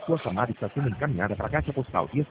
Sua chamada está sendo encaminhada para a caixa postal